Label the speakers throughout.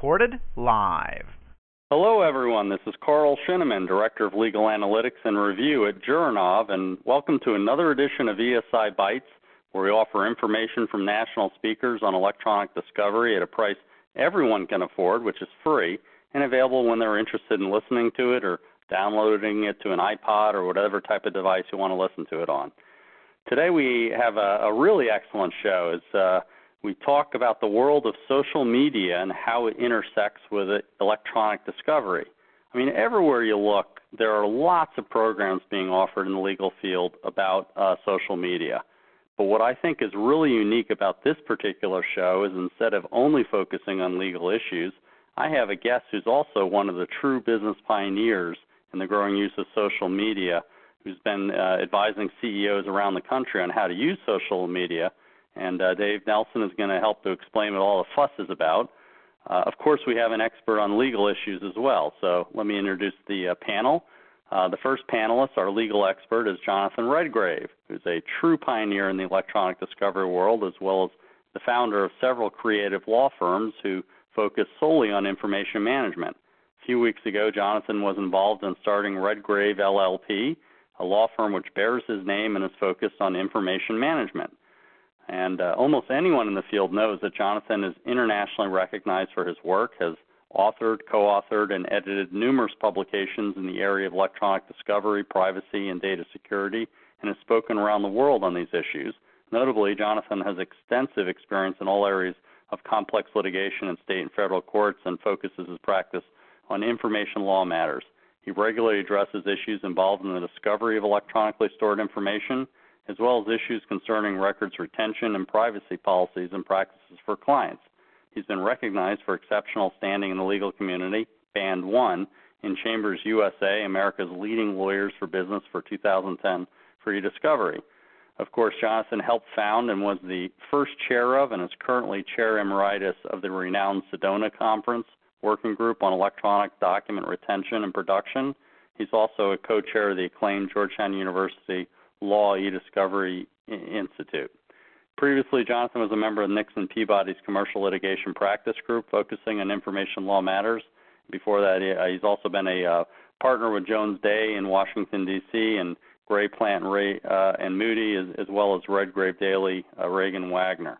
Speaker 1: recorded live.
Speaker 2: Hello, everyone. This is Carl Shinneman, Director of Legal Analytics and Review at Jurinov, and welcome to another edition of ESI Bytes, where we offer information from national speakers on electronic discovery at a price everyone can afford, which is free, and available when they're interested in listening to it or downloading it to an iPod or whatever type of device you want to listen to it on. Today we have a really excellent show as we talk about the world of social media and how it intersects with electronic discovery. I mean, everywhere you look, there are lots of programs being offered in the legal field about social media. But what I think is really unique about this particular show is instead of only focusing on legal issues, I have a guest who's also one of the true business pioneers in the growing use of social media, who's been advising CEOs around the country on how to use social media. And Dave Nelson is going to help to explain what all the fuss is about. Of course, we have an expert on legal issues as well. So let me introduce the panel. The first panelist, our legal expert, is Jonathan Redgrave, who's a true pioneer in the electronic discovery world, as well as the founder of several creative law firms who focus solely on information management. A few weeks ago, Jonathan was involved in starting Redgrave LLP, a law firm which bears his name and is focused on information management. And almost anyone in the field knows that Jonathan is internationally recognized for his work, has authored, co-authored, and edited numerous publications in the area of electronic discovery, privacy, and data security, and has spoken around the world on these issues. Notably, Jonathan has extensive experience in all areas of complex litigation in state and federal courts and focuses his practice on information law matters. He regularly addresses issues involved in the discovery of electronically stored information, as well as issues concerning records retention and privacy policies and practices for clients. He's been recognized for exceptional standing in the legal community, Band 1, in Chambers USA, America's leading lawyers for business for 2010 for e-discovery. Of course, Jonathan helped found and was the first chair of and is currently chair emeritus of the renowned Sedona Conference Working Group on Electronic Document Retention and Production. He's also a co-chair of the acclaimed Georgetown University Law e-Discovery Institute. Previously, Jonathan was a member of Nixon Peabody's Commercial Litigation Practice Group, focusing on information law matters. Before that, he's also been a partner with Jones Day in Washington, D.C., and Gray Plant and Moody, as well as Redgrave Daly, Reagan Wagner.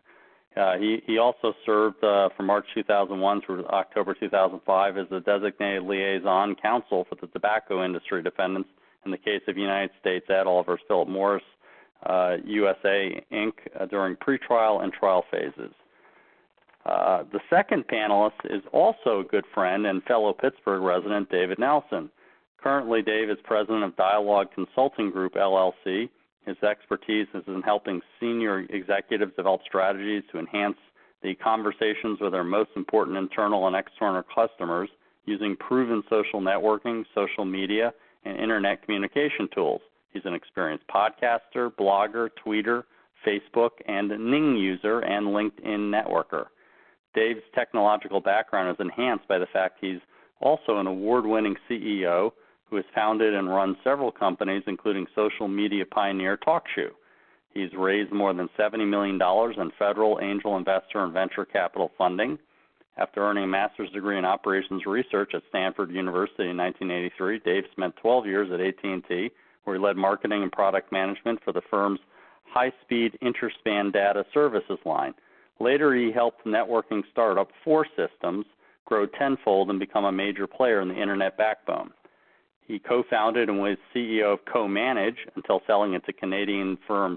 Speaker 2: He also served from March 2001 through October 2005 as the designated liaison counsel for the tobacco industry defendants in the case of United States et al. Versus Philip Morris USA, Inc. During pretrial and trial phases. The second panelist is also a good friend and fellow Pittsburgh resident, David Nelson. Currently, Dave is president of Dialogue Consulting Group, LLC. His expertise is in helping senior executives develop strategies to enhance the conversations with their most important internal and external customers using proven social networking, social media, and internet communication tools. He's an experienced podcaster, blogger, tweeter, Facebook, and Ning user, and LinkedIn networker. Dave's technological background is enhanced by the fact he's also an award-winning CEO who has founded and run several companies, including social media pioneer TalkShoe. He's raised more than $70 million in federal angel investor and venture capital funding. After earning a master's degree in operations research at Stanford University in 1983, Dave spent 12 years at AT&T, where he led marketing and product management for the firm's high-speed interspan data services line. Later, he helped networking startup 4Systems grow tenfold and become a major player in the internet backbone. He co-founded and was CEO of CoManage until selling it to Canadian firm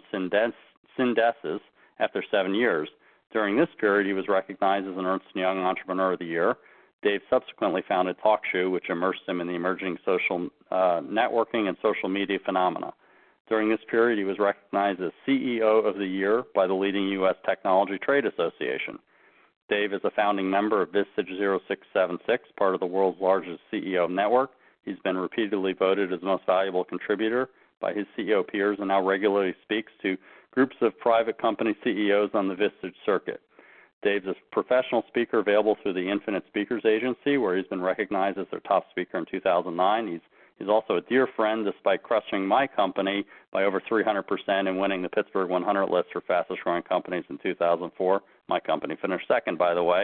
Speaker 2: Syndesis after 7 years. During this period, he was recognized as an Ernst & Young Entrepreneur of the Year. Dave subsequently founded TalkShoe, which immersed him in the emerging social networking and social media phenomena. During this period, he was recognized as CEO of the Year by the leading U.S. Technology Trade Association. Dave is a founding member of Vistage 0676, part of the world's largest CEO network. He's been repeatedly voted as the most valuable contributor by his CEO peers and now regularly speaks to groups of private company CEOs on the Vistage circuit. Dave's a professional speaker available through the Infinite Speakers Agency, where he's been recognized as their top speaker in 2009. He's also a dear friend, despite crushing my company by over 300% and winning the Pittsburgh 100 list for fastest growing companies in 2004. My company finished second, by the way.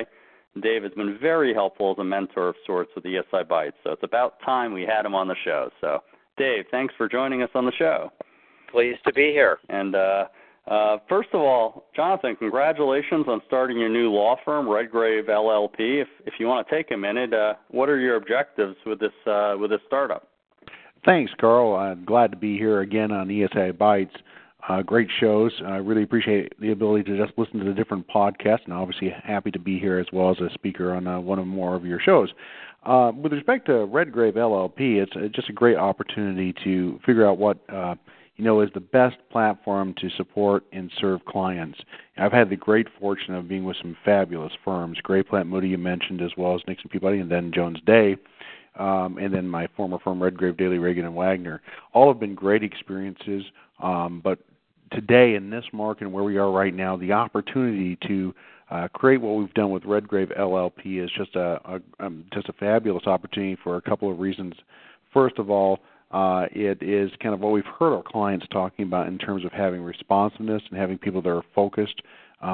Speaker 2: Dave has been very helpful as a mentor of sorts with ESI Bytes, so it's about time we had him on the show. So, Dave, thanks for joining us on the show.
Speaker 1: Pleased to be here.
Speaker 2: And first of all, Jonathan, congratulations on starting your new law firm, Redgrave LLP. If you want to take a minute, what are your objectives with this startup?
Speaker 3: Thanks, Carl. I'm glad to be here again on ESI Bytes. Great shows. I really appreciate the ability to just listen to the different podcasts, and obviously happy to be here as well as a speaker on one or more of your shows. With respect to Redgrave LLP, it's just a great opportunity to figure out what is the best platform to support and serve clients. I've had the great fortune of being with some fabulous firms, Gray Plant Moody you mentioned, as well as Nixon Peabody, and then Jones Day. And then my former firm, Redgrave, Daly, Reagan, and Wagner. All have been great experiences, but today in this market and where we are right now, the opportunity to create what we've done with Redgrave LLP is just a fabulous opportunity for a couple of reasons. First of all, it is kind of what we've heard our clients talking about in terms of having responsiveness and having people that are focused.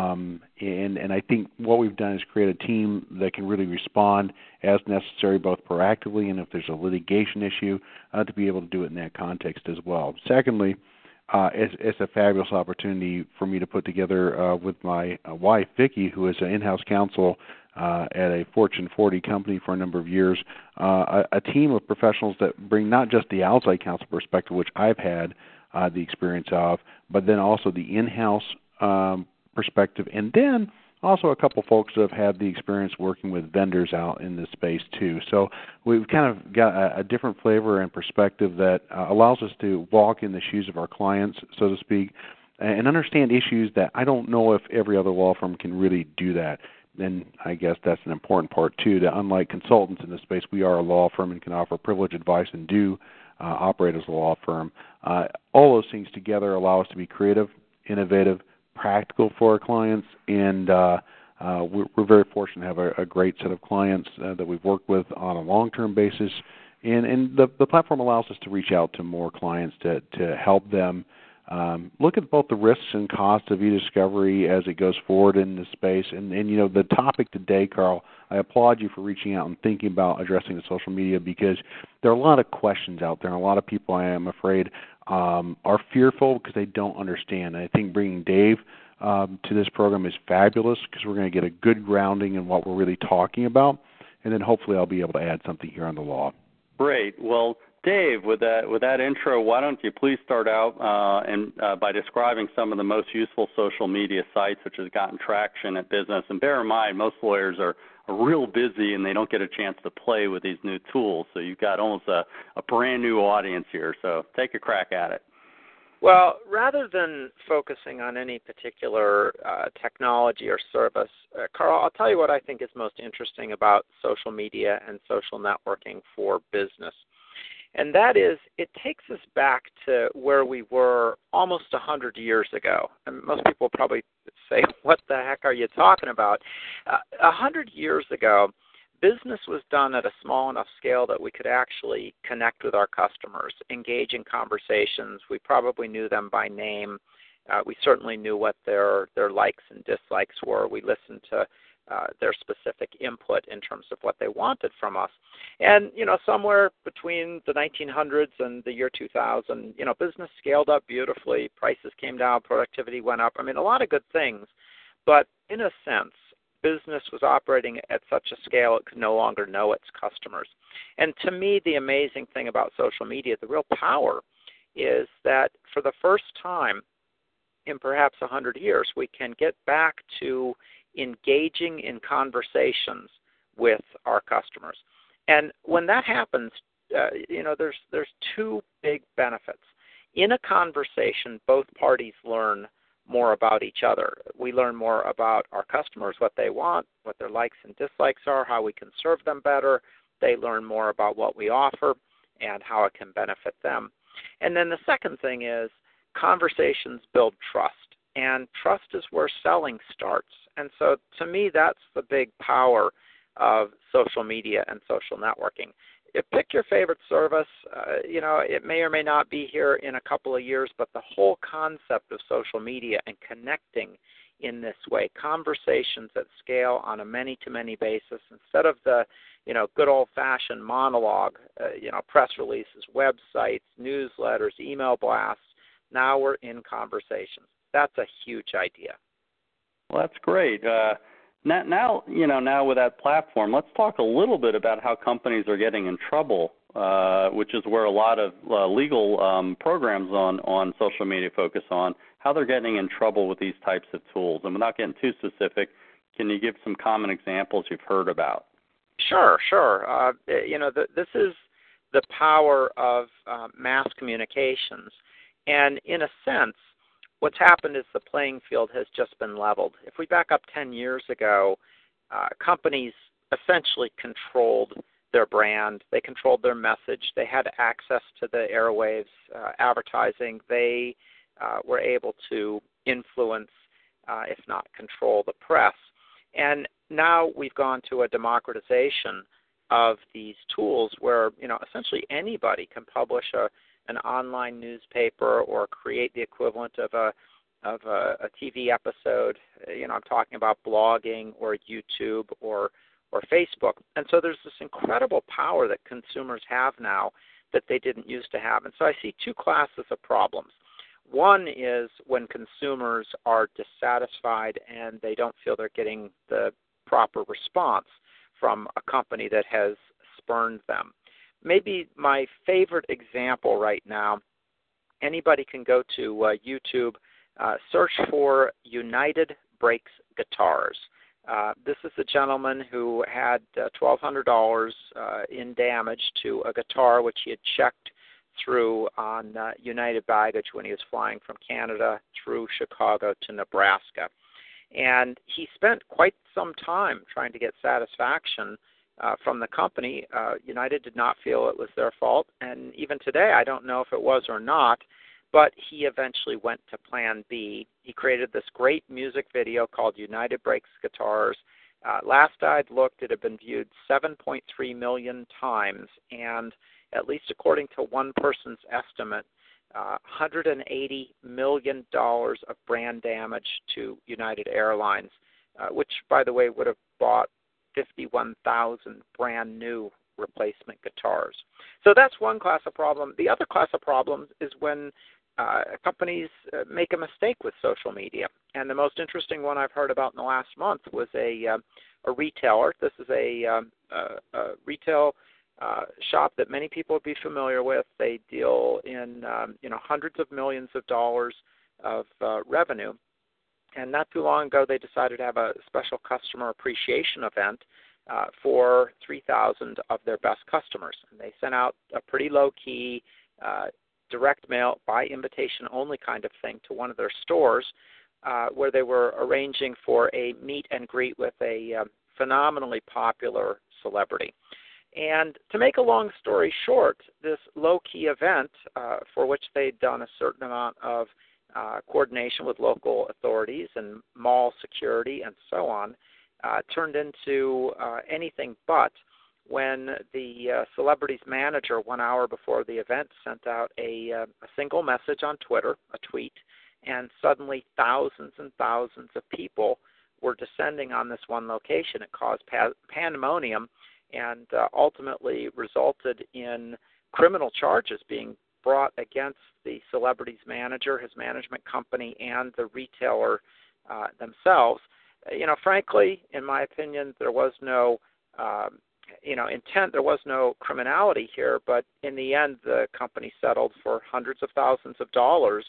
Speaker 3: And I think what we've done is create a team that can really respond as necessary, both proactively and if there's a litigation issue, to be able to do it in that context as well. Secondly, it's a fabulous opportunity for me to put together with my wife, Vicki, who is an in-house counsel at a Fortune 40 company for a number of years, a team of professionals that bring not just the outside counsel perspective, which I've had the experience of, but then also the in-house perspective, and then also a couple folks that have had the experience working with vendors out in this space too. So we've kind of got a different flavor and perspective that allows us to walk in the shoes of our clients, so to speak, and understand issues that I don't know if every other law firm can really do that. And I guess that's an important part too, that unlike consultants in this space, we are a law firm and can offer privileged advice and do operate as a law firm. All those things together allow us to be creative, innovative, practical for our clients, and we're very fortunate to have a great set of clients that we've worked with on a long-term basis, and the platform allows us to reach out to more clients to help them look at both the risks and costs of e-discovery as it goes forward in this space. And the topic today, Carl, I applaud you for reaching out and thinking about addressing the social media, because there are a lot of questions out there, and a lot of people, I am afraid, are fearful because they don't understand. And I think bringing Dave to this program is fabulous, because we're going to get a good grounding in what we're really talking about, and then hopefully I'll be able to add something here on the law.
Speaker 2: Great. Well, Dave, with that intro, why don't you please start out by describing some of the most useful social media sites which has gotten traction at business. And bear in mind, most lawyers are real busy and they don't get a chance to play with these new tools. So you've got almost a brand new audience here. So take a crack at it.
Speaker 1: Well, rather than focusing on any particular technology or service, Carl, I'll tell you what I think is most interesting about social media and social networking for business. And that is, it takes us back to where we were almost 100 years ago. And most people probably say, what the heck are you talking about? 100 years ago, business was done at a small enough scale that we could actually connect with our customers, engage in conversations. We probably knew them by name. We certainly knew what their likes and dislikes were. We listened to their specific input in terms of what they wanted from us. And, somewhere between the 1900s and the year 2000, business scaled up beautifully. Prices came down, productivity went up. I mean, a lot of good things. But in a sense, business was operating at such a scale it could no longer know its customers. And to me, the amazing thing about social media, the real power, is that for the first time in perhaps 100 years, we can get back to engaging in conversations with our customers. And when that happens, there's two big benefits. In a conversation, both parties learn more about each other. We learn more about our customers, what they want, what their likes and dislikes are, how we can serve them better. They learn more about what we offer and how it can benefit them. And then the second thing is conversations build trust, and trust is where selling starts. And so to me, that's the big power of social media and social networking. pick your favorite service. It may or may not be here in a couple of years, but the whole concept of social media and connecting in this way, conversations that scale on a many-to-many basis, instead of the good old-fashioned monologue, press releases, websites, newsletters, email blasts. Now we're in conversations. That's a huge idea.
Speaker 2: Well, that's great. Now with that platform, let's talk a little bit about how companies are getting in trouble, which is where a lot of legal programs on social media focus on, how they're getting in trouble with these types of tools. And without getting too specific, can you give some common examples you've heard about?
Speaker 1: Sure. This is the power of mass communications. And in a sense, what's happened is the playing field has just been leveled. If we back up 10 years ago, companies essentially controlled their brand. They controlled their message. They had access to the airwaves, advertising. They were able to influence, if not control, the press. And now we've gone to a democratization of these tools where, essentially anybody can publish an online newspaper or create the equivalent of a TV episode. I'm talking about blogging or YouTube or Facebook. And so there's this incredible power that consumers have now that they didn't used to have. And so I see two classes of problems. One is when consumers are dissatisfied and they don't feel they're getting the proper response from a company that has spurned them. Maybe my favorite example right now, anybody can go to YouTube, search for United Breaks Guitars. This is a gentleman who had $1,200 in damage to a guitar which he had checked through on United baggage when he was flying from Canada through Chicago to Nebraska. And he spent quite some time trying to get satisfaction from the company. United did not feel it was their fault, and even today I don't know if it was or not, but he eventually went to Plan B. He created this great music video called United Breaks Guitars. Last I'd looked, it had been viewed 7.3 million times, and at least according to one person's estimate, $180 million of brand damage to United Airlines, which, by the way, would have bought 51,000 brand new replacement guitars. So that's one class of problem. The other class of problems is when companies make a mistake with social media. And the most interesting one I've heard about in the last month was a retailer. This is a retail shop that many people would be familiar with. They deal in hundreds of millions of dollars of revenue. And not too long ago, they decided to have a special customer appreciation event for 3,000 of their best customers. And they sent out a pretty low-key direct mail by invitation only kind of thing to one of their stores where they were arranging for a meet and greet with a phenomenally popular celebrity. And to make a long story short, this low-key event for which they'd done a certain amount of coordination with local authorities and mall security and so on turned into anything but when the celebrity's manager 1 hour before the event sent out a single message on Twitter, a tweet, and suddenly thousands and thousands of people were descending on this one location. It caused pandemonium and ultimately resulted in criminal charges being brought against the celebrity's manager, his management company, and the retailer themselves. Frankly, in my opinion, there was no intent, there was no criminality here, but in the end, the company settled for hundreds of thousands of dollars,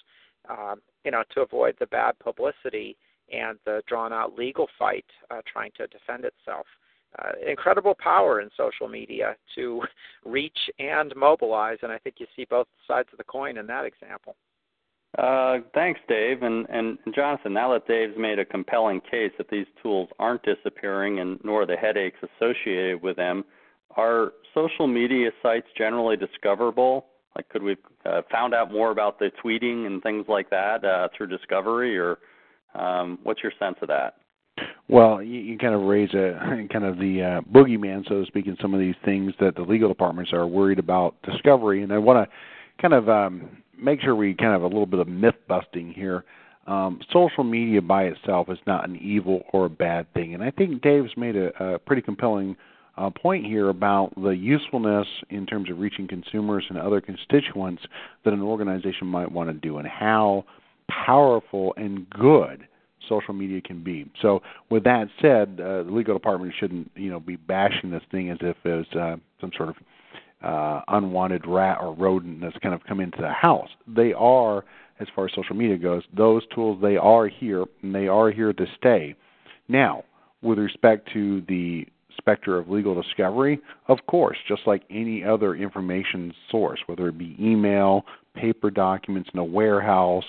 Speaker 1: to avoid the bad publicity and the drawn-out legal fight trying to defend itself. Incredible power in social media to reach and mobilize, and I think you see both sides of the coin in that example.
Speaker 2: Thanks, Dave. And Jonathan, now that Dave's made a compelling case that these tools aren't disappearing and nor the headaches associated with them, are social media sites generally discoverable? Like, could we found out more about the tweeting and things like that through discovery, or what's your sense of that?
Speaker 3: Well, you kind of raise kind of the boogeyman, so to speak, in some of these things that the legal departments are worried about discovery. And I want to kind of make sure we kind of a little bit of myth busting here. Social media by itself is not an evil or a bad thing. And I think Dave's made a pretty compelling point here about the usefulness in terms of reaching consumers and other constituents that an organization might want to do, and how powerful and good social media can be. So with that said, the legal department shouldn't be bashing this thing as if it was some sort of unwanted rat or rodent that's kind of come into the house. They are, as far as social media goes, those tools, they are here, and they are here to stay. Now, with respect to the specter of legal discovery, of course, just like any other information source, whether it be email, paper documents in a warehouse,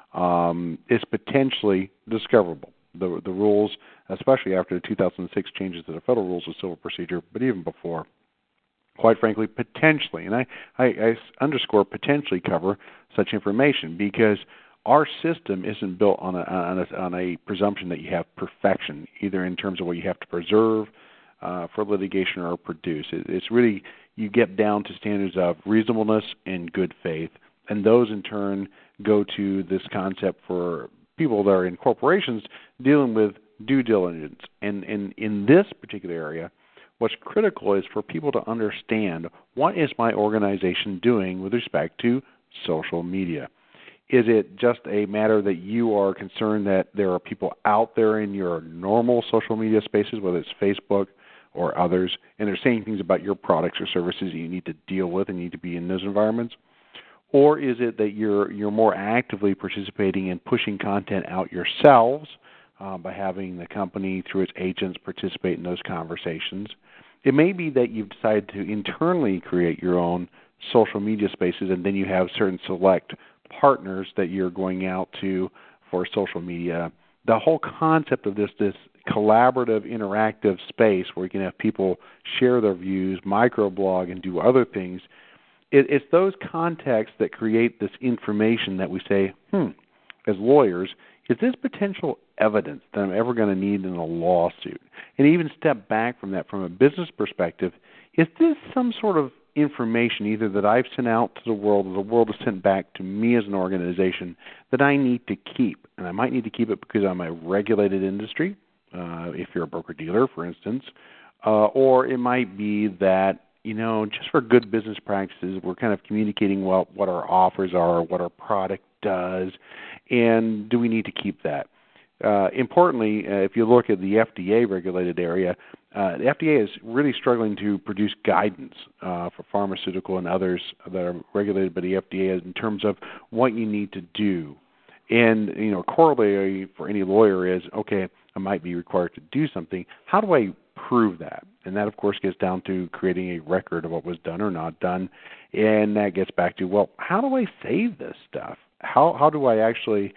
Speaker 3: is potentially discoverable. The rules, especially after the 2006 changes to the Federal Rules of Civil Procedure, but even before, quite frankly, potentially, and I underscore potentially, cover such information, because our system isn't built on a presumption that you have perfection, either in terms of what you have to preserve for litigation or produce. It's really, you get down to standards of reasonableness and good faith, and those in turn go to this concept for people that are in corporations dealing with due diligence. And in this particular area, what's critical is for people to understand, what is my organization doing with respect to social media? Is it just a matter that you are concerned that there are people out there in your normal social media spaces, whether it's Facebook or others, and they're saying things about your products or services that you need to deal with and need to be in those environments? Or is it that you're more actively participating in pushing content out yourselves by having the company, through its agents, participate in those conversations? It may be that you've decided to internally create your own social media spaces, and then you have certain select partners that you're going out to for social media. The whole concept of this collaborative, interactive space where you can have people share their views, microblog, and do other things, it's those contexts that create this information that we say, as lawyers, is this potential evidence that I'm ever going to need in a lawsuit? And even step back from that, from a business perspective, is this some sort of information either that I've sent out to the world or the world has sent back to me as an organization that I need to keep? And I might need to keep it because I'm a regulated industry, if you're a broker-dealer, for instance, or it might be that, just for good business practices, we're kind of communicating what our offers are, what our product does, and do we need to keep that? Importantly, if you look at the FDA-regulated area, the FDA is really struggling to produce guidance for pharmaceutical and others that are regulated by the FDA in terms of what you need to do. And, corollary for any lawyer is, okay, I might be required to do something. How do I prove that? And that, of course, gets down to creating a record of what was done or not done. And that gets back to, well, how do I save this stuff? How do I actually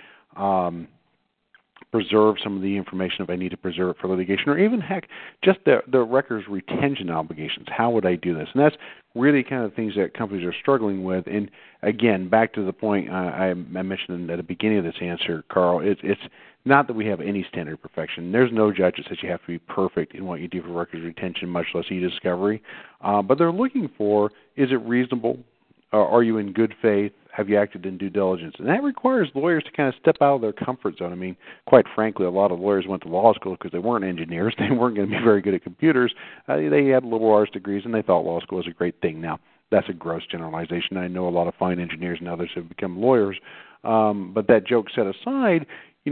Speaker 3: preserve some of the information if I need to preserve it for litigation, or even, heck, just the records retention obligations? How would I do this? And that's really kind of things that companies are struggling with. And, again, back to the point I mentioned at the beginning of this answer, Carl, it's not that we have any standard perfection. There's no judge that says you have to be perfect in what you do for records retention, much less e-discovery. But they're looking for, is it reasonable? Are you in good faith? Have you acted in due diligence? And that requires lawyers to kind of step out of their comfort zone. I mean, quite frankly, a lot of lawyers went to law school because they weren't engineers. They weren't going to be very good at computers. They had liberal arts degrees, and they thought law school was a great thing. Now, that's a gross generalization. I know a lot of fine engineers and others have become lawyers. But that joke set aside,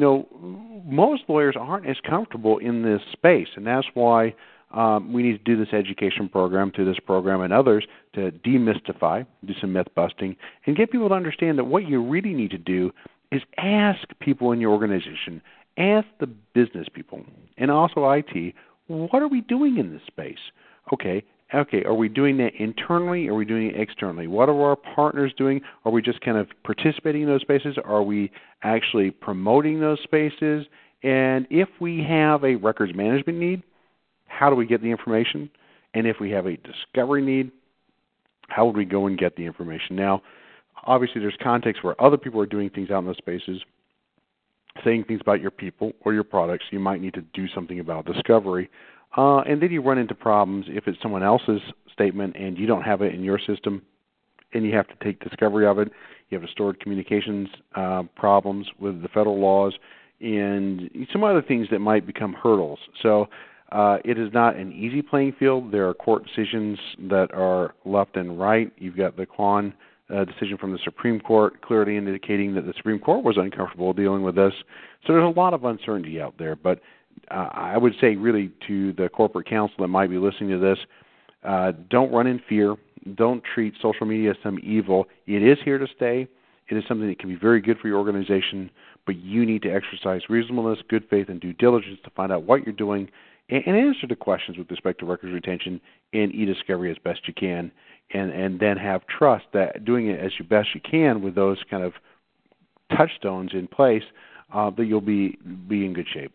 Speaker 3: most lawyers aren't as comfortable in this space, and that's why we need to do this education program, through this program and others, to demystify, do some myth busting, and get people to understand that what you really need to do is ask people in your organization, ask the business people, and also IT, what are we doing in this space? Okay, are we doing that internally? Are we doing it externally? What are our partners doing? Are we just kind of participating in those spaces? Are we actually promoting those spaces? And if we have a records management need, how do we get the information? And if we have a discovery need, how would we go and get the information? Now, obviously there's context where other people are doing things out in those spaces. saying things about your people or your products, you might need to do something about discovery. And then you run into problems if it's someone else's statement and you don't have it in your system, and you have to take discovery of it. You have stored communications problems with the federal laws and some other things that might become hurdles. So it is not an easy playing field. There are court decisions that are left and right. You've got the Kwan decision from the Supreme Court clearly indicating that the Supreme Court was uncomfortable dealing with this. So there's a lot of uncertainty out there. But I would say really to the corporate counsel that might be listening to this, don't run in fear. Don't treat social media as some evil. It is here to stay. It is something that can be very good for your organization, but you need to exercise reasonableness, good faith, and due diligence to find out what you're doing and answer the questions with respect to records retention and e-discovery as best you can, and then have trust that doing it as best you can with those kind of touchstones in place, that you'll be in good shape.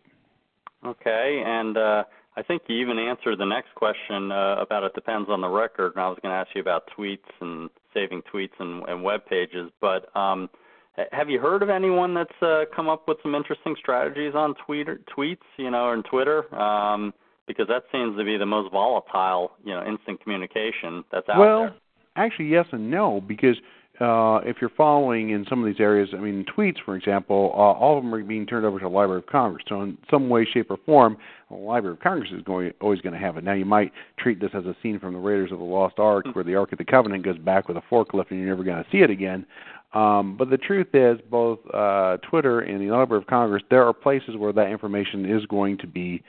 Speaker 2: Okay, and I think you even answered the next question about it depends on the record, and I was going to ask you about tweets and saving tweets and web pages, but have you heard of anyone that's come up with some interesting strategies on tweets, and Twitter? Because that seems to be the most volatile, instant communication that's out there.
Speaker 3: Well, actually, yes and no, because if you're following in some of these areas, tweets, for example, all of them are being turned over to the Library of Congress. So in some way, shape, or form, the Library of Congress is always going to have it. Now, you might treat this as a scene from the Raiders of the Lost Ark, where the Ark of the Covenant goes back with a forklift and you're never going to see it again. But the truth is, both Twitter and the Library of Congress, there are places where that information is going to be,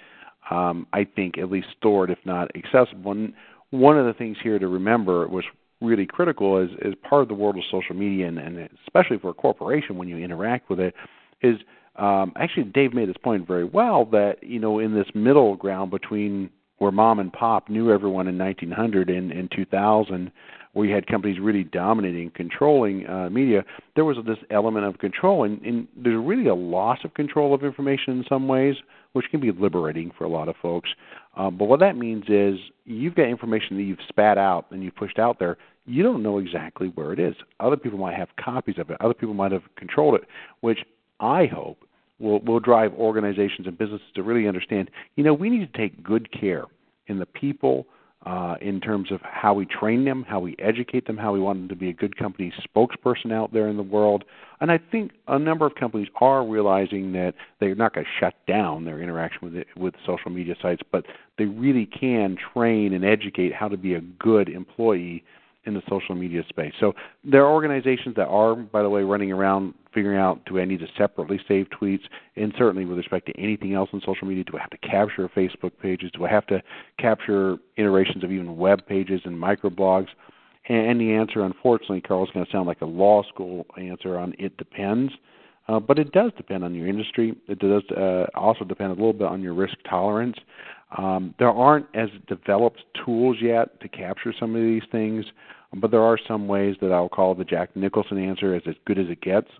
Speaker 3: I think, at least stored, if not accessible. And one of the things here to remember, which really critical is part of the world of social media, and especially for a corporation when you interact with it, is actually Dave made this point very well that, in this middle ground between where mom and pop knew everyone in 1900 and 2000, where you had companies really dominating, controlling media, there was this element of control, and there's really a loss of control of information in some ways, which can be liberating for a lot of folks. But what that means is you've got information that you've spat out and you've pushed out there. You don't know exactly where it is. Other people might have copies of it. Other people might have controlled it, which I hope will drive organizations and businesses to really understand, we need to take good care in the people, in terms of how we train them, how we educate them, how we want them to be a good company spokesperson out there in the world. And I think a number of companies are realizing that they're not going to shut down their interaction with social media sites, but they really can train and educate how to be a good employee in the social media space. So there are organizations that are, by the way, running around figuring out, do I need to separately save tweets? And certainly with respect to anything else on social media, do I have to capture Facebook pages? Do I have to capture iterations of even web pages and microblogs? And the answer, unfortunately, Carl, is going to sound like a law school answer on it depends. But it does depend on your industry. It does also depend a little bit on your risk tolerance. There aren't as developed tools yet to capture some of these things, but there are some ways that I'll call the Jack Nicholson answer as good as it gets,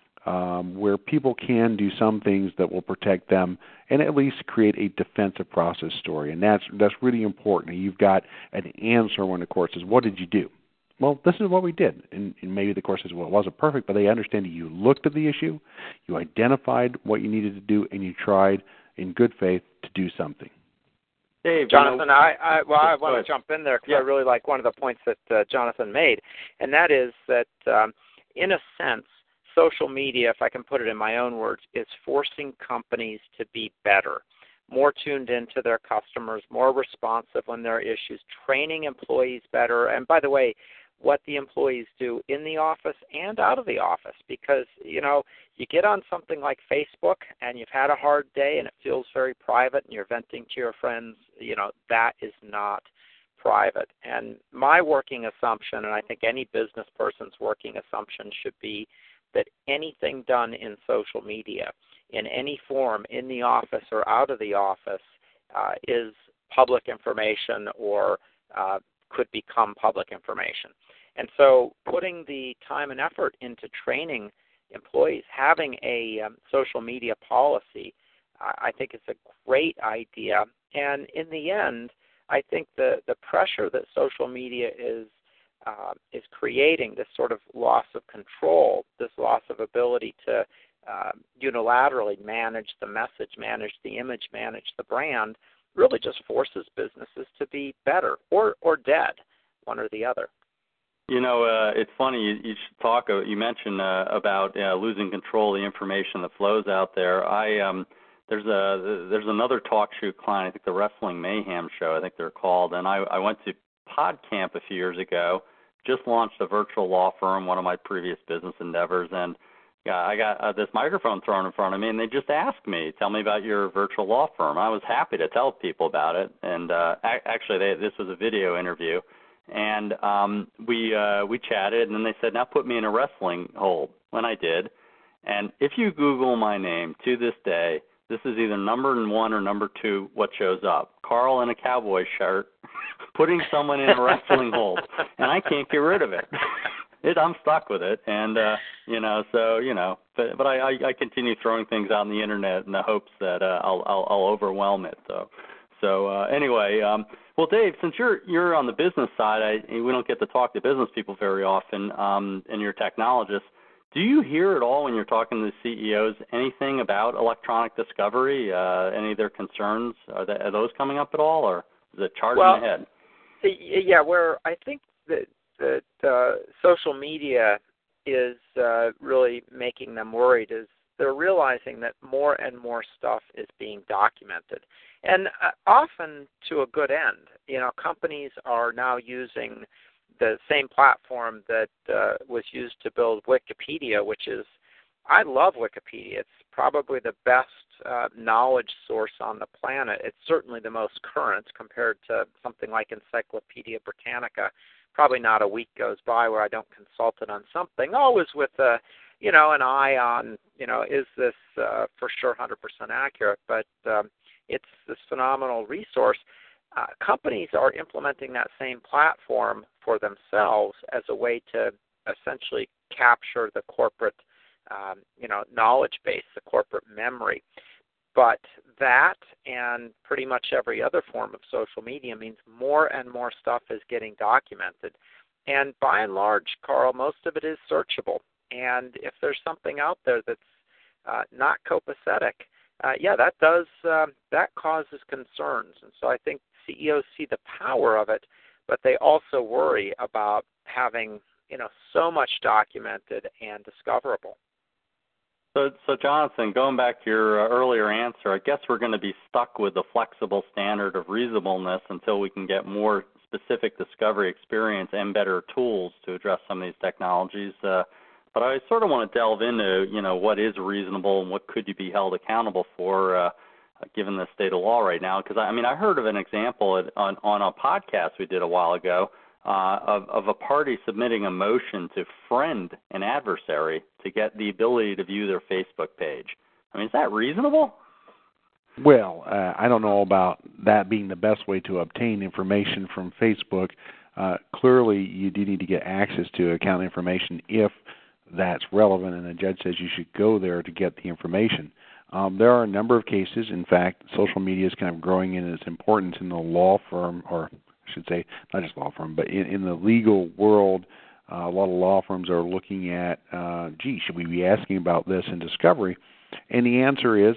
Speaker 3: where people can do some things that will protect them and at least create a defensive process story. And that's really important. You've got an answer when the court says, what did you do? Well, this is what we did. And maybe the court says, well, it wasn't perfect, but they understand that you looked at the issue, you identified what you needed to do, and you tried in good faith to do something.
Speaker 2: Dave,
Speaker 1: Jonathan, I want to jump in there because
Speaker 2: I
Speaker 1: really like one of the points that Jonathan made, and that is that in a sense, social media, if I can put it in my own words, is forcing companies to be better, more tuned into their customers, more responsive when there are issues, training employees better, and by the way, what the employees do in the office and out of the office, because, you get on something like Facebook and you've had a hard day and it feels very private and you're venting to your friends, that is not private. And my working assumption, and I think any business person's working assumption should be that anything done in social media, in any form, in the office or out of the office, is public information or could become public information. And so putting the time and effort into training employees, having a social media policy, I think is a great idea. And in the end, I think the pressure that social media is creating, this sort of loss of control, this loss of ability to unilaterally manage the message, manage the image, manage the brand, really just forces businesses to be better or dead, one or the other.
Speaker 2: It's funny you should talk. You mentioned about losing control of the information that flows out there. There's another talk show client, I think the Wrestling Mayhem show, I think they're called, and I went to PodCamp a few years ago. Just launched a virtual law firm, one of my previous business endeavors, and I got this microphone thrown in front of me, and they just asked me, "Tell me about your virtual law firm." I was happy to tell people about it, and actually, this was a video interview. And we chatted, and then they said, "Now put me in a wrestling hold." When I did, and if you Google my name to this day, this is either number 1 or number 2 what shows up. Carl in a cowboy shirt putting someone in a wrestling hold, and I can't get rid of it. I'm stuck with it, and but I continue throwing things out on the internet in the hopes that I'll overwhelm it. So anyway. Well, Dave, since you're on the business side, we don't get to talk to business people very often, and you're a technologist. Do you hear at all when you're talking to the CEOs anything about electronic discovery? Any of their concerns? Are those coming up at all, or is it charging ahead?
Speaker 1: Yeah, where I think that social media is really making them worried is they're realizing that more and more stuff is being documented. And often to a good end. Companies are now using the same platform that was used to build Wikipedia, which is, I love Wikipedia. It's probably the best knowledge source on the planet. It's certainly the most current compared to something like Encyclopedia Britannica. Probably not a week goes by where I don't consult it on something, always with an eye on, is this for sure 100% accurate? But it's this phenomenal resource. Companies are implementing that same platform for themselves as a way to essentially capture the corporate, knowledge base, the corporate memory. But that and pretty much every other form of social media means more and more stuff is getting documented. And by and large, Carl, most of it is searchable. And if there's something out there that's not copacetic, that causes concerns. And so I think CEOs see the power of it, but they also worry about having, so much documented and discoverable.
Speaker 2: So Jonathan, going back to your earlier answer, I guess we're going to be stuck with the flexible standard of reasonableness until we can get more specific discovery experience and better tools to address some of these technologies. But I sort of want to delve into, what is reasonable and what could you be held accountable for given the state of law right now. Because, I heard of an example on a podcast we did a while ago of a party submitting a motion to friend an adversary to get the ability to view their Facebook page. Is that reasonable?
Speaker 3: Well, I don't know about that being the best way to obtain information from Facebook. Clearly, you do need to get access to account information if that's relevant, and the judge says you should go there to get the information. There are a number of cases. In fact, social media is kind of growing in its importance in the law firm, or I should say not just law firm, but in the legal world. A lot of law firms are looking at, should we be asking about this in discovery? And the answer is,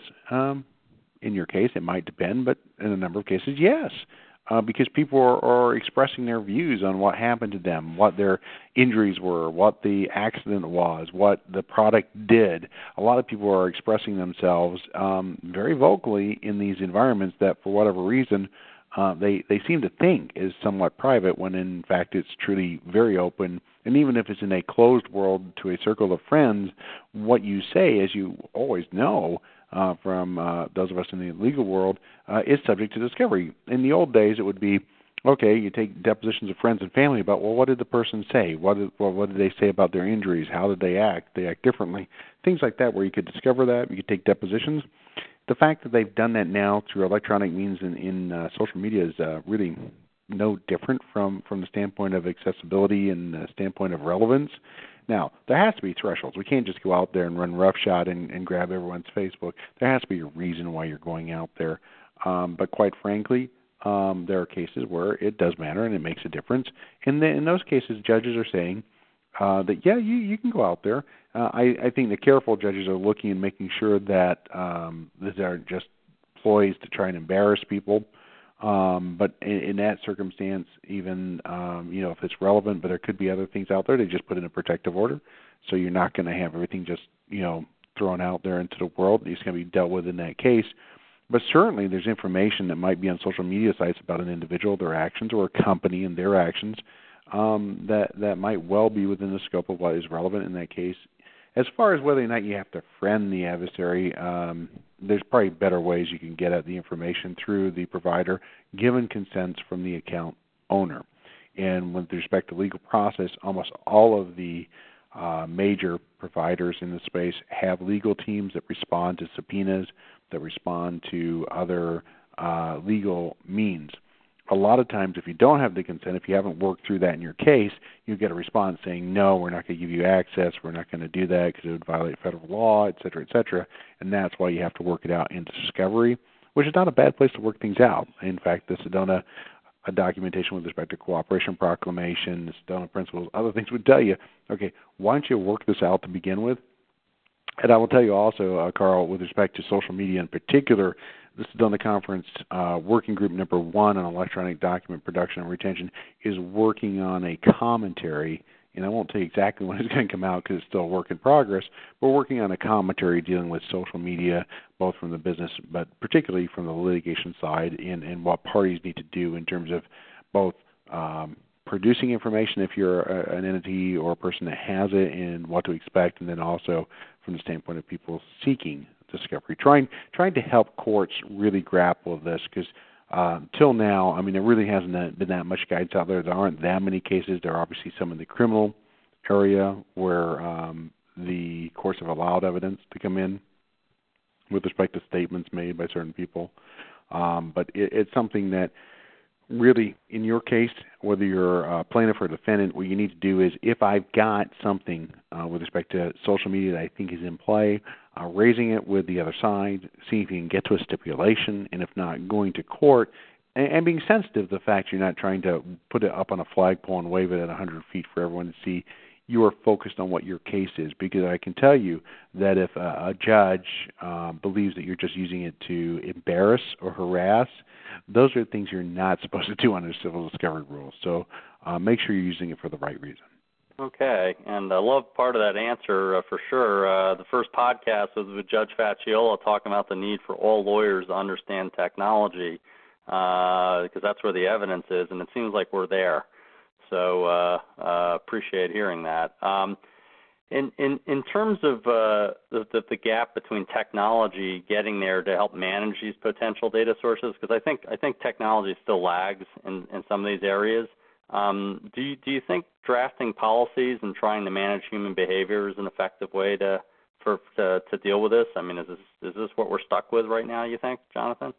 Speaker 3: in your case, it might depend, but in a number of cases, yes. Because people are expressing their views on what happened to them, what their injuries were, what the accident was, what the product did. A lot of people are expressing themselves very vocally in these environments that, for whatever reason, they seem to think is somewhat private when, in fact, it's truly very open. And even if it's in a closed world to a circle of friends, what you say, as you always know, from those of us in the legal world, is subject to discovery. In the old days, it would be, okay, you take depositions of friends and family about, well, what did the person say? What did they say about their injuries? How did they act? They act differently. Things like that where you could discover that. You could take depositions. The fact that they've done that now through electronic means in social media is really no different from the standpoint of accessibility and the standpoint of relevance. Now, there has to be thresholds. We can't just go out there and run roughshod and grab everyone's Facebook. There has to be a reason why you're going out there. But quite frankly, there are cases where it does matter and it makes a difference. And in those cases, judges are saying, that, yeah, you can go out there. I think the careful judges are looking and making sure that these aren't just ploys to try and embarrass people. But in that circumstance, even if it's relevant, but there could be other things out there, they just put in a protective order. So you're not going to have everything just thrown out there into the world. It's going to be dealt with in that case. But certainly there's information that might be on social media sites about an individual, their actions, or a company and their actions that might well be within the scope of what is relevant in that case. As far as whether or not you have to friend the adversary, there's probably better ways you can get at the information through the provider, given consent from the account owner. And with respect to legal process, almost all of the major providers in the space have legal teams that respond to subpoenas, that respond to other legal means. A lot of times, if you don't have the consent, if you haven't worked through that in your case, you get a response saying, no, we're not going to give you access, we're not going to do that because it would violate federal law, et cetera, and that's why you have to work it out into discovery, which is not a bad place to work things out. In fact, the Sedona documentation with respect to cooperation proclamation, the Sedona principles, other things would tell you, okay, why don't you work this out to begin with? And I will tell you also, Carl, with respect to social media in particular, the Sedona Conference Working Group number 1 on electronic document production and retention is working on a commentary, and I won't tell you exactly when it's going to come out because it's still a work in progress, but we're working on a commentary dealing with social media, both from the business but particularly from the litigation side, and what parties need to do in terms of both producing information if you're an entity or a person that has it and what to expect, and then also from the standpoint of people seeking discovery, trying to help courts really grapple with this, because till now, I mean, there really hasn't been that much guidance out there. There aren't that many cases. There are obviously some in the criminal area where the courts have allowed evidence to come in with respect to statements made by certain people. But it's something that really, in your case, whether you're a plaintiff or a defendant, what you need to do is, if I've got something with respect to social media that I think is in play, raising it with the other side, seeing if you can get to a stipulation, and if not, going to court, and being sensitive to the fact you're not trying to put it up on a flagpole and wave it at 100 feet for everyone to see. You are focused on what your case is, because I can tell you that if a judge believes that you're just using it to embarrass or harass, those are things you're not supposed to do under civil discovery rules. So make sure you're using it for the right reason.
Speaker 2: Okay, and I love part of that answer for sure. The first podcast was with Judge Facciola talking about the need for all lawyers to understand technology, because that's where the evidence is, and it seems like we're there. So appreciate hearing that. In terms of the gap between technology getting there to help manage these potential data sources, because I think technology still lags in some of these areas. Do you think drafting policies and trying to manage human behavior is an effective way to deal with this? I mean, is this what we're stuck with right now, you think, Jonathan?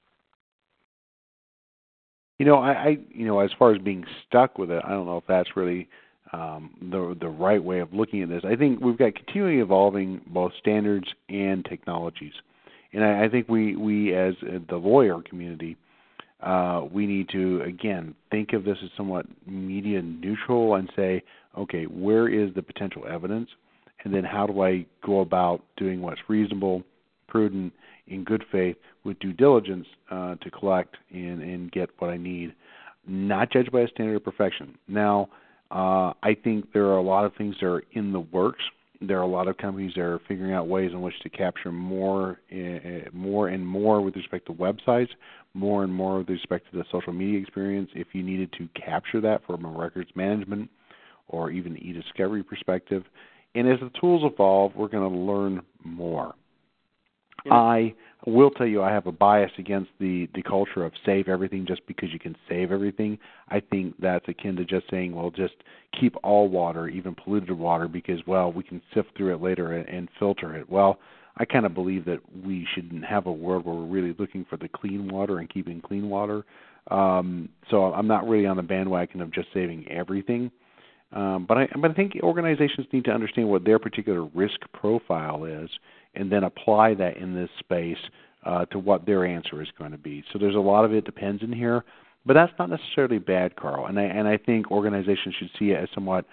Speaker 3: As far as being stuck with it, I don't know if that's really the right way of looking at this. I think we've got continually evolving both standards and technologies, and I think we as the lawyer community, we need to, again, think of this as somewhat media neutral and say, okay, where is the potential evidence, and then how do I go about doing what's reasonable, prudent, in good faith, with due diligence to collect and get what I need, not judged by a standard of perfection. Now, I think there are a lot of things that are in the works. There are a lot of companies that are figuring out ways in which to capture more and more with respect to websites, more and more with respect to the social media experience. If you needed to capture that from a records management or even e-discovery perspective. And as the tools evolve, we're going to learn more. I will tell you I have a bias against the culture of save everything just because you can save everything. I think that's akin to just saying, well, just keep all water, even polluted water, because, well, we can sift through it later and filter it. Well, I kind of believe that we shouldn't have a world where we're really looking for the clean water and keeping clean water. So I'm not really on the bandwagon of just saving everything. But I think organizations need to understand what their particular risk profile is and then apply that in this space to what their answer is going to be. So there's a lot of it depends in here, but that's not necessarily bad, Carl. And I think organizations should see it as somewhat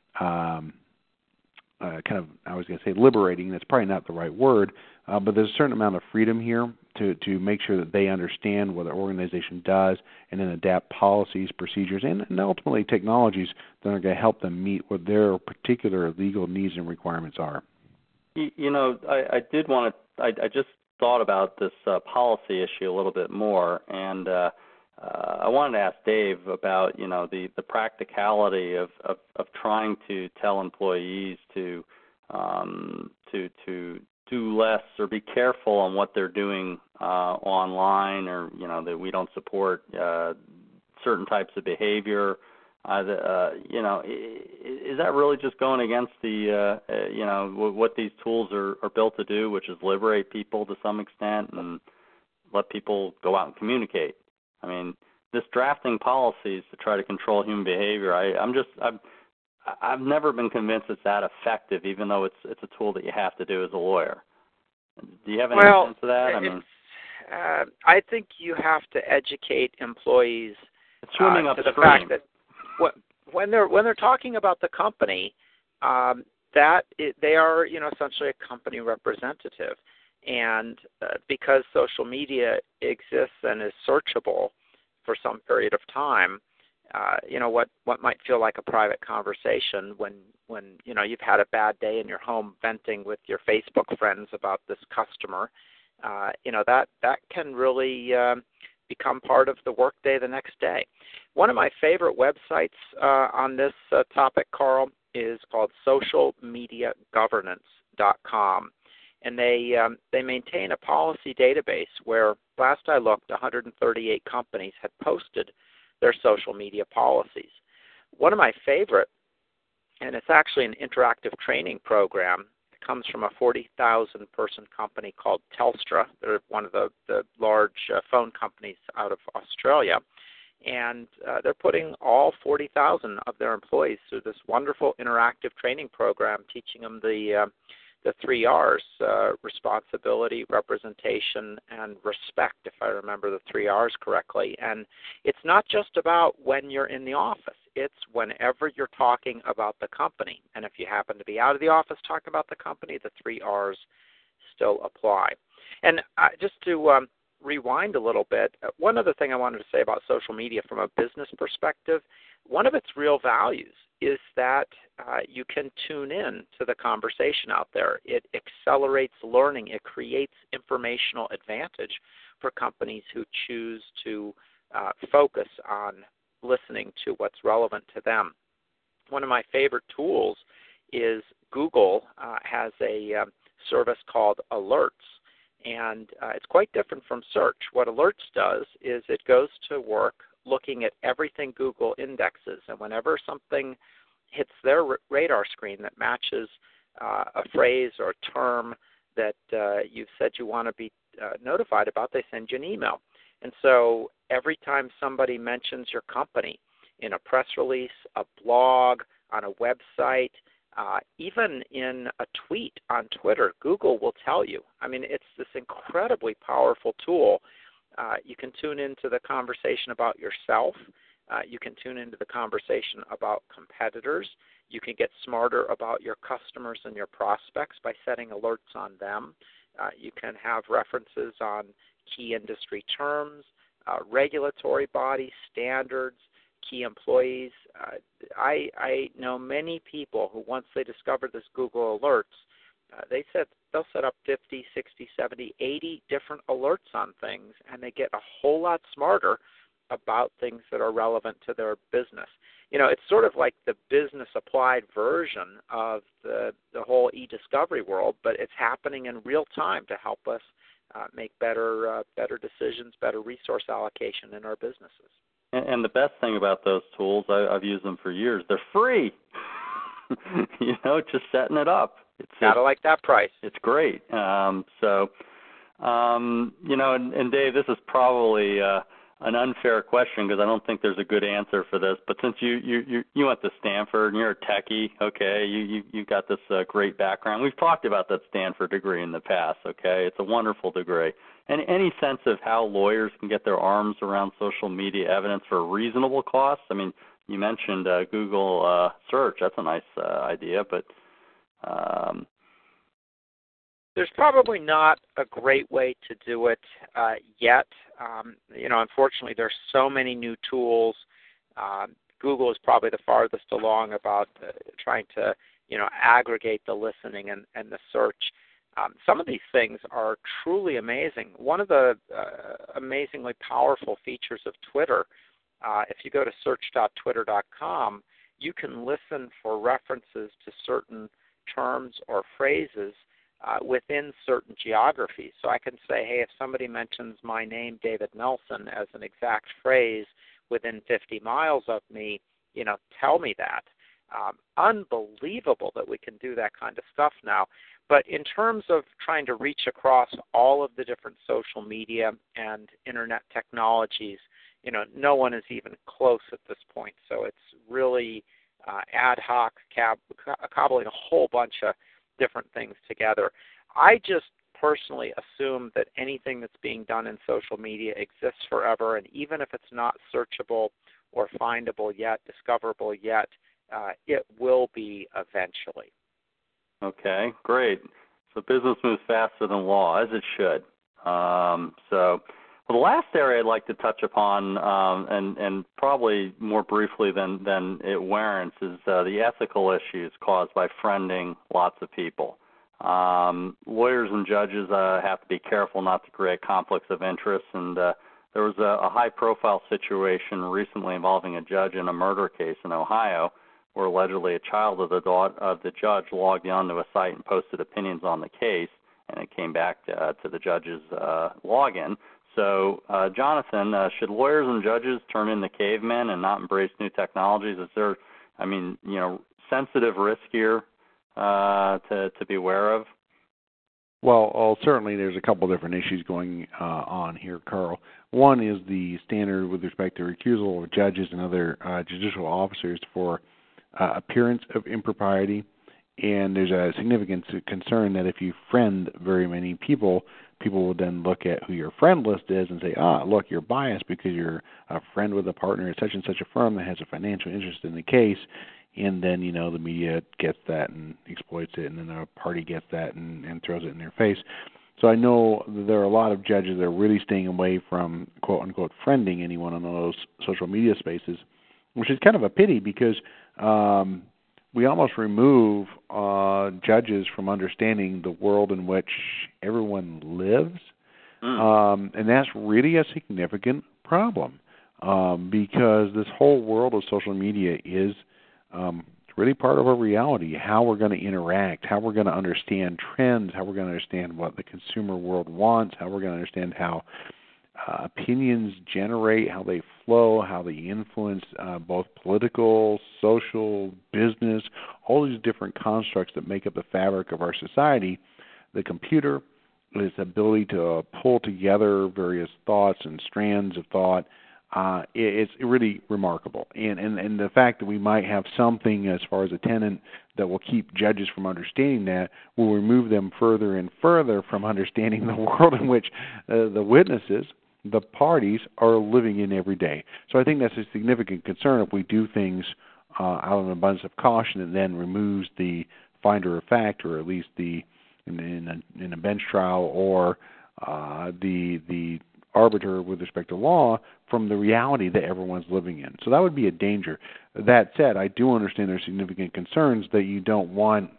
Speaker 3: kind of, I was going to say liberating. That's probably not the right word, but there's a certain amount of freedom here to make sure that they understand what the organization does and then adapt policies, procedures, and ultimately technologies that are going to help them meet what their particular legal needs and requirements are.
Speaker 2: I did want to, I just thought about this policy issue a little bit more, and I wanted to ask Dave about, the practicality of trying to tell employees to do less or be careful on what they're doing online, or that we don't support certain types of behavior. Is that really just going against the what these tools are built to do, which is liberate people to some extent and let people go out and communicate? I mean, this drafting policies to try to control human behavior, I've never been convinced it's that effective, even though it's a tool that you have to do as a lawyer. Do you have any sense of that?
Speaker 1: I think you have to educate employees
Speaker 2: swimming
Speaker 1: to
Speaker 2: upstream.
Speaker 1: the fact that when they're talking about the company, they are essentially a company representative, and because social media exists and is searchable for some period of time, what might feel like a private conversation when you've had a bad day in your home venting with your Facebook friends about this customer, that can really become part of the workday the next day. One of my favorite websites on this topic, Carl, is called socialmediagovernance.com. And they maintain a policy database where, last I looked, 138 companies had posted their social media policies. One of my favorite, and it's actually an interactive training program, it comes from a 40,000-person company called Telstra. They're one of the large phone companies out of Australia. And they're putting all 40,000 of their employees through this wonderful interactive training program, teaching them the 3 R's, responsibility, representation, and respect, if I remember the 3 R's correctly. And it's not just about when you're in the office. It's whenever you're talking about the company. And if you happen to be out of the office talking about the company, the 3 R's still apply. And just to rewind a little bit, one other thing I wanted to say about social media from a business perspective, one of its real values is that you can tune in to the conversation out there. It accelerates learning. It creates informational advantage for companies who choose to focus on listening to what's relevant to them. One of my favorite tools is Google has a service called Alerts, and it's quite different from search. What Alerts does is it goes to work looking at everything Google indexes, and whenever something hits their radar screen that matches a phrase or a term that you've said you want to be notified about, they send you an email. And so every time somebody mentions your company in a press release, a blog, on a website, even in a tweet on Twitter, Google will tell you. I mean, it's this incredibly powerful tool. You can tune into the conversation about yourself. You can tune into the conversation about competitors. You can get smarter about your customers and your prospects by setting alerts on them. You can have references on key industry terms, regulatory bodies, standards, key employees. I know many people who, once they discovered this Google Alerts, they said they'll set up 50, 60, 70, 80 different alerts on things, and they get a whole lot smarter about things that are relevant to their business. It's sort of like the business applied version of the whole e-discovery world, but it's happening in real time to help us make better decisions, better resource allocation in our businesses.
Speaker 2: And the best thing about those tools, I've used them for years, they're free. Just setting it up.
Speaker 1: Gotta like that price.
Speaker 2: It's great. And Dave, this is probably an unfair question because I don't think there's a good answer for this. But since you went to Stanford and you're a techie, okay, you've got this great background. We've talked about that Stanford degree in the past, okay? It's a wonderful degree. And any sense of how lawyers can get their arms around social media evidence for a reasonable cost? I mean, you mentioned Google search. That's a nice idea, but
Speaker 1: there's probably not a great way to do it yet. Unfortunately, there's so many new tools. Google is probably the farthest along about trying to, aggregate the listening and the search. Some of these things are truly amazing. One of the amazingly powerful features of Twitter, if you go to search.twitter.com, you can listen for references to certain terms or phrases within certain geographies. So I can say, hey, if somebody mentions my name, David Nelson, as an exact phrase within 50 miles of me, tell me that. Unbelievable that we can do that kind of stuff now. But in terms of trying to reach across all of the different social media and internet technologies, no one is even close at this point. So it's really ad hoc, cobbling a whole bunch of different things together. I just personally assume that anything that's being done in social media exists forever, and even if it's not searchable or findable yet, discoverable yet, it will be eventually.
Speaker 2: Okay, great. So business moves faster than law, as it should. The last area I'd like to touch upon, and probably more briefly than it warrants, is the ethical issues caused by friending lots of people. Lawyers and judges have to be careful not to create conflicts of interest, and there was a high-profile situation recently involving a judge in a murder case in Ohio, where allegedly a child of the judge logged onto a site and posted opinions on the case, and it came back to the judge's login. So, Jonathan, should lawyers and judges turn into cavemen and not embrace new technologies? Is there, sensitive risk here to be aware of?
Speaker 3: Well, certainly there's a couple different issues going on here, Carl. One is the standard with respect to recusal of judges and other judicial officers for appearance of impropriety, and there's a significant concern that if you friend very many people, people will then look at who your friend list is and say, look, you're biased because you're a friend with a partner at such and such a firm that has a financial interest in the case, and then, the media gets that and exploits it, and then a party gets that and throws it in their face. So I know that there are a lot of judges that are really staying away from, quote-unquote, friending anyone on those social media spaces, which is kind of a pity because we almost remove judges from understanding the world in which everyone lives, and that's really a significant problem because this whole world of social media is really part of our reality, how we're going to interact, how we're going to understand trends, how we're going to understand what the consumer world wants, how we're going to understand how opinions generate, how they flow, how they influence both political, social, business, all these different constructs that make up the fabric of our society. The computer, its ability to pull together various thoughts and strands of thought, it's really remarkable. And the fact that we might have something as far as a tenant that will keep judges from understanding that will remove them further and further from understanding the world in which the witnesses, the parties, are living in every day. So I think that's a significant concern if we do things out of an abundance of caution and then removes the finder of fact, or at least the in a bench trial, or the arbiter with respect to law, from the reality that everyone's living in. So that would be a danger. That said, I do understand there's significant concerns that you don't want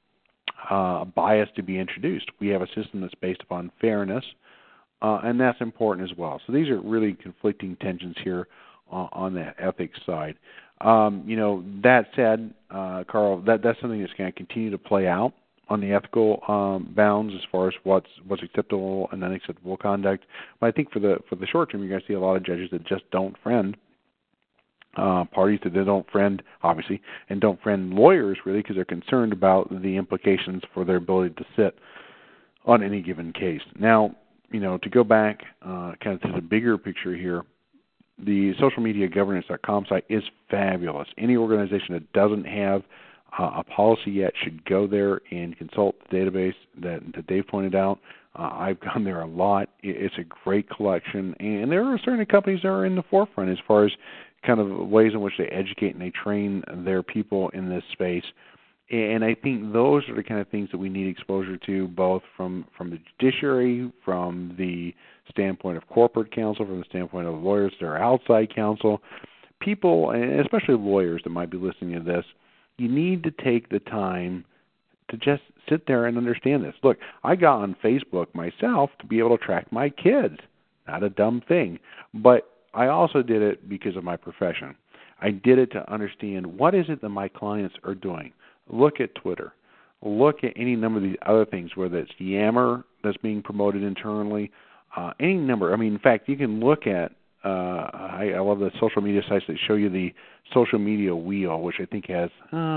Speaker 3: bias to be introduced. We have a system that's based upon fairness, and that's important as well. So these are really conflicting tensions here on the ethics side. That said, Carl, that's something that's going to continue to play out on the ethical bounds as far as what's acceptable and unacceptable conduct. But I think for the short term, you're going to see a lot of judges that just don't friend parties, that they don't friend, obviously, and don't friend lawyers, really, because they're concerned about the implications for their ability to sit on any given case. Now, to go back kind of to the bigger picture here, the socialmediagovernance.com site is fabulous. Any organization that doesn't have a policy yet should go there and consult the database that Dave pointed out. I've gone there a lot. It's a great collection, and there are certain companies that are in the forefront as far as kind of ways in which they educate and they train their people in this space. And I think those are the kind of things that we need exposure to, both from the judiciary, from the standpoint of corporate counsel, from the standpoint of lawyers that are outside counsel. People, and especially lawyers that might be listening to this, you need to take the time to just sit there and understand this. Look, I got on Facebook myself to be able to track my kids. Not a dumb thing. But I also did it because of my profession. I did it to understand what is it that my clients are doing. Look at Twitter. Look at any number of these other things, whether it's Yammer that's being promoted internally, any number. I mean, in fact, you can look at, I love the social media sites that show you the social media wheel, which I think has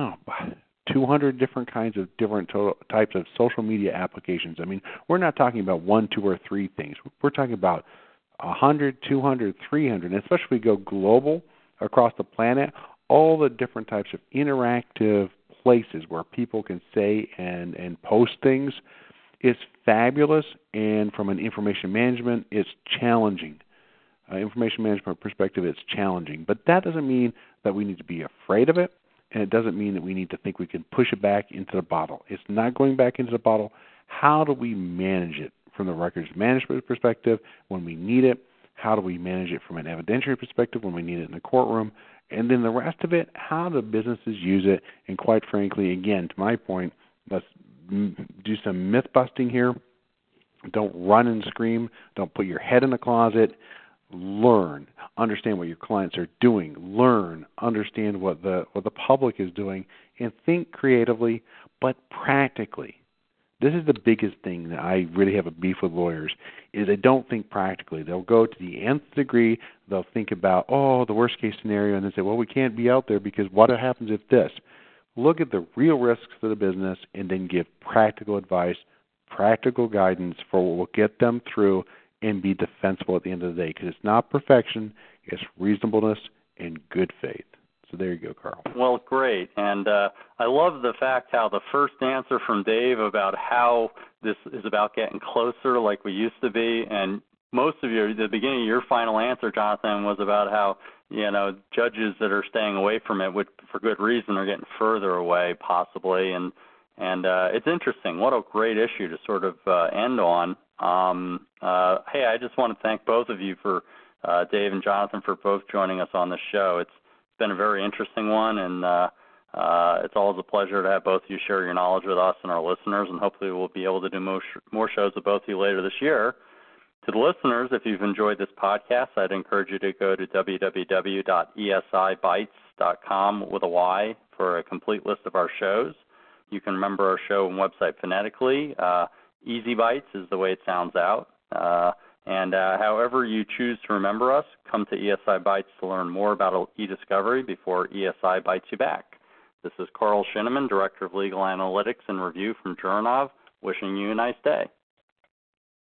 Speaker 3: 200 different kinds of different types of social media applications. I mean, we're not talking about 1, 2, or 3 things. We're talking about 100, 200, 300, and especially if we go global across the planet, all the different types of interactive places where people can say and post things is fabulous, and from an information management, it's challenging. Information management perspective, it's challenging. But that doesn't mean that we need to be afraid of it, and it doesn't mean that we need to think we can push it back into the bottle. It's not going back into the bottle. How do we manage it from the records management perspective when we need it? How do we manage it from an evidentiary perspective when we need it in the courtroom? And then the rest of it, how do businesses use it? And quite frankly, again, to my point, let's do some myth busting here. Don't run and scream. Don't put your head in the closet. Learn. Understand what your clients are doing. Learn. Understand what the public is doing. And think creatively, but practically. This is the biggest thing that I really have a beef with lawyers, is they don't think practically. They'll go to the nth degree. They'll think about, the worst-case scenario, and then say, well, we can't be out there because what happens if this? Look at the real risks to the business and then give practical advice, practical guidance for what will get them through and be defensible at the end of the day, because it's not perfection, it's reasonableness and good faith. So there you go, Carl.
Speaker 2: Well, great. And I love the fact how the first answer from Dave about how this is about getting closer like we used to be, and most of the beginning of your final answer, Jonathan, was about how, judges that are staying away from it for good reason are getting further away possibly. And it's interesting. What a great issue to sort of end on. Hey, I just want to thank both of you for Dave and Jonathan for both joining us on the show. It's been a very interesting one, and it's always a pleasure to have both of you share your knowledge with us and our listeners, and hopefully we'll be able to do more shows with both of you later this year. To the listeners, if you've enjoyed this podcast, I'd encourage you to go to www.esibytes.com with a Y for a complete list of our shows. You can remember our show and website phonetically. Easy Bytes is the way it sounds out. And however you choose to remember us, come to ESI Bytes to learn more about e-discovery before ESI bites you back. This is Carl Shinneman, Director of Legal Analytics and Review from Jernov, wishing you a nice day.